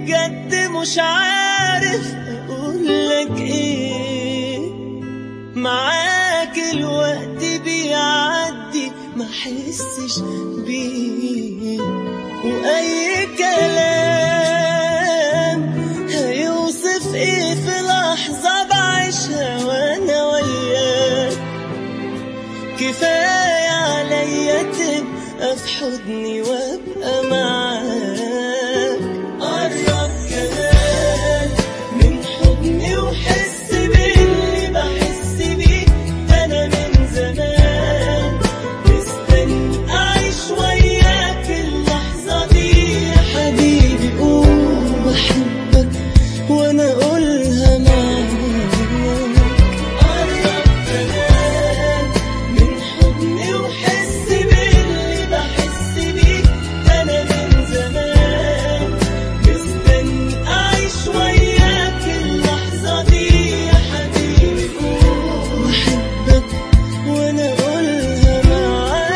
بجد مش عارف اقولك ايه. معاك الوقت بيعدي ما حسش بيه، واي كلام هيوصف ايه في لحظة بعيشها وانا وياك. كفاية عليا تبقى في حضني وابقى معاك. قرب كمان من حضني وحس باللي بحس بيه، ده انا من زمان مستني اعيش وياك اللحظة دي. يا حبيبي قول بحبك وانا اقولها معاك. قرب كمان من حضني وحس باللي بحس بيه، ده انا من زمان مستني اعيش وياك اللحظة دي. يا حبيبي قول بحبك وانا اقولها معاك.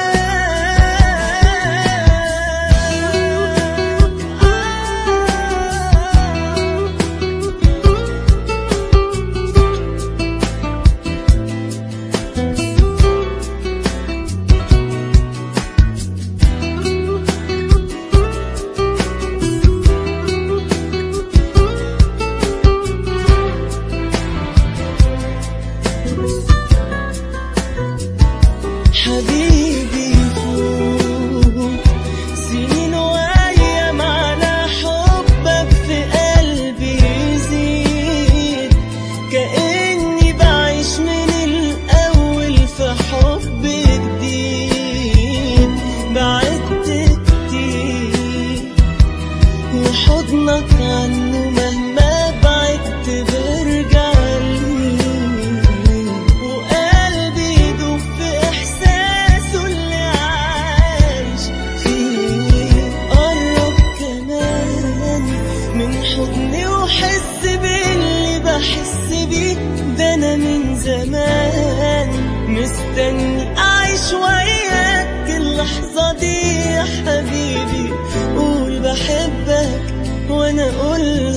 حبيبي فوق سنين وايام على حبك في قلبي يزيد، كأني بعيش من الأول في حب جديد. بعدت كتير وحضنك عنه مهما بعدت برجع ليه، وقلبي يدوب في إحساسه اللي عايش فيه. قرب كمان من حضني وحس باللي بحس بيه، ده أنا من زمان مستني أعيش وياك اللحظة دي. يا حبيبي قول بحبك وأنا أقول